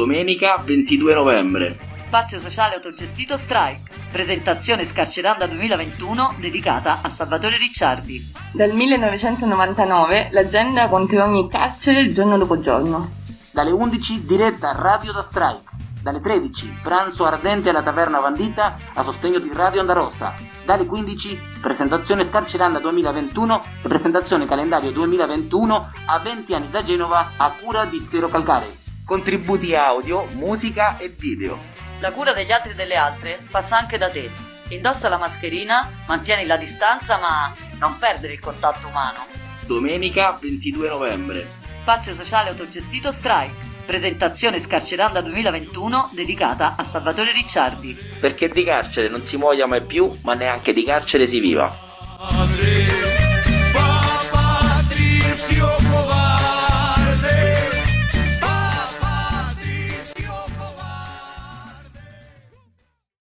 Domenica 22 novembre. Spazio sociale autogestito Strike. Presentazione Scarceranda 2021 dedicata a Salvatore Ricciardi. Dal 1999 l'agenda conta ogni carcere giorno dopo giorno. Dalle 11 diretta Radio da Strike. Dalle 13 pranzo ardente alla Taverna Vandita a sostegno di Radio Onda Rossa. Dalle 15 presentazione Scarceranda 2021 e presentazione calendario 2021 a 20 anni da Genova a cura di Zero Calcare. Contributi audio, musica e video. La cura degli altri e delle altre passa anche da te. Indossa la mascherina, mantieni la distanza ma non perdere il contatto umano. Domenica 22 novembre. Spazio sociale autogestito Strike. Presentazione Scarceranda 2021 dedicata a Salvatore Ricciardi. Perché di carcere non si muoia mai più, ma neanche di carcere si viva.